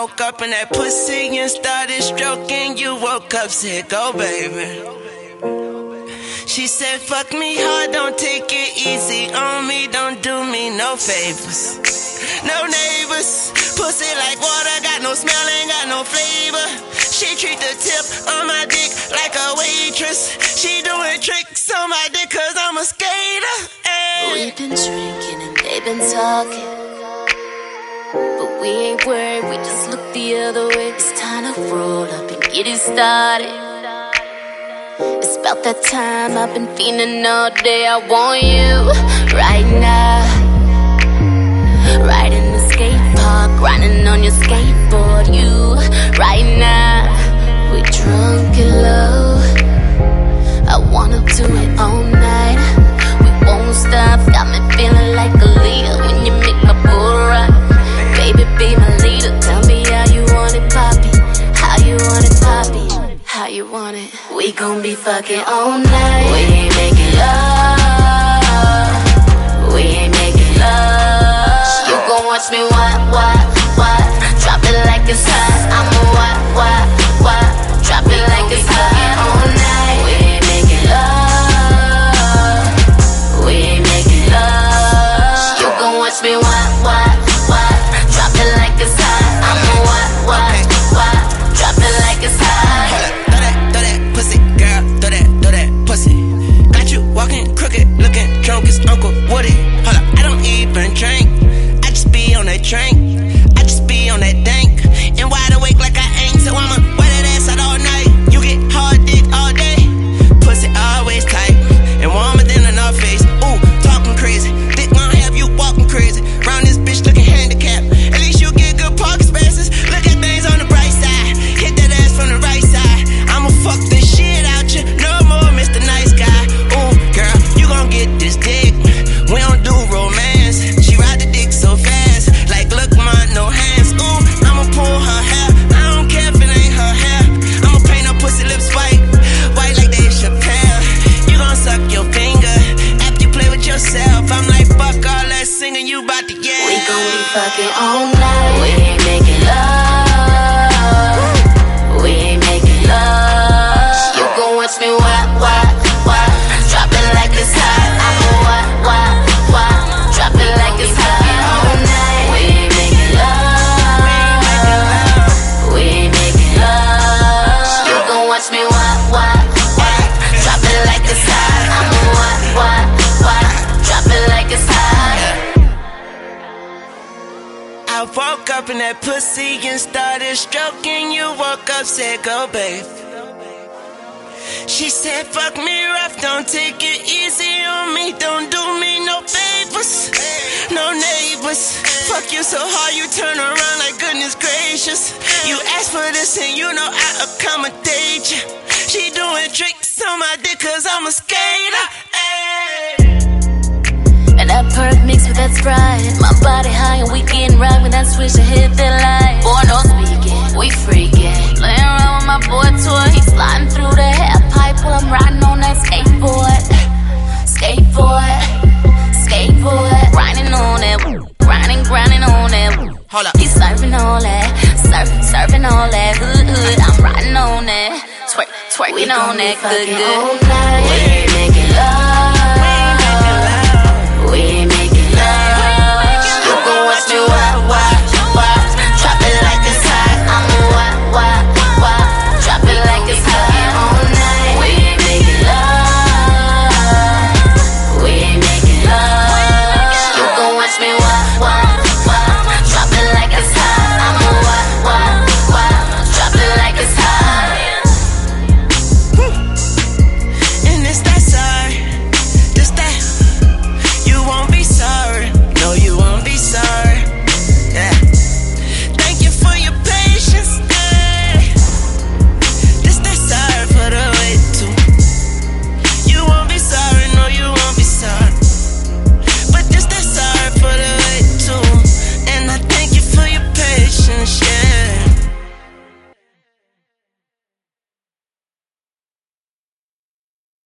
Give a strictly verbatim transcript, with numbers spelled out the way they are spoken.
woke up in that pussy and started stroking. You woke up, said, go, baby. She said, fuck me hard, don't take it easy on me. Don't do me no favors. No neighbors. Pussy like water, got no smell, ain't got no flavor. She treat the tip on my dick like a waitress. She doing tricks on my dick cause I'm a skater. Ay. We've been drinking and they've been talking, but we ain't worried, we just look the other way. It's time to roll up and get it started. It's about that time, I've been feeling all day. I want you right now, right in the skate park, riding on your skateboard. You right now, we drunk and low. I wanna do it all night. We won't stop, got me feeling like a leader when you make my bull rock. Baby, be my leader, tell me how you want it, poppy. How you want it, poppy. How you want it. We gon' be fucking all night. We ain't making love, we ain't making love. You gon' watch me what, what, what? Drop it like it's hot. I'ma what, what, what? Drop it like it's hot all night. We ain't making love, we ain't making love. You gon' watch me what, what, what? Drop it like it's hot. I'ma what, what, what? Drop it like it's hot. Walking crooked, looking drunk as Uncle Woody. Hold up, I don't even drink. I just be on that drink. I just be on that dank. And wide awake like I ain't. So I'ma wear that ass out all night. You get hard dick all day. Pussy always tight and warmer than a North Face. Ooh, talking crazy. Dick won't have you walking crazy. Round this bitch looking handicapped. At least you get good parking spaces. Look at things on the bright side. Hit that ass from the right side. I'ma fuck this shit out you. No more Mister Nice Guy. Girl, you gon' get this dick. We don't do romance. She ride the dick so fast, like look, mine, no hands. Ooh, I'ma pull her hair. I don't care if it ain't her hair. I'ma paint her pussy lips white, white like Dave Chappelle. You gon' suck your finger after you play with yourself. I'm like, fuck all that singing, you bout to yell. We gon' be fucking all night. We ain't making love, we ain't making love. You gon' watch me what, what, what? Drop it like it's hot. I'ma what, what, what? Drop it like it's hot all night. We ain't making love, we ain't making love. You gon' watch me what, what, what? Drop it like it's hot. I'ma what, what, what? Drop it like it's hot. I woke up in that pussy and started stroking. You woke up, said go, babe. She said, fuck me rough, don't take it easy on me. Don't do me no favors, no neighbors. Fuck you so hard you turn around like goodness gracious. You asked for this and you know I accommodate you. She doing tricks on my dick cause I'm a skater. Ay. And that perk mixed with that Sprite. My body high and we getting right when that switch to hit that light. Boy, no speaking, we freaking. Laying around with my boy toy, he sliding through the half pipe while I'm riding on that skateboard. Skateboard, skateboard. Grinding on that, grinding, grinding on that. Hold up. He surfing all that, surfing, surfing all that. Hood, hood, I'm riding on that. Twerk, twerking on that, good, good. We ain't making love,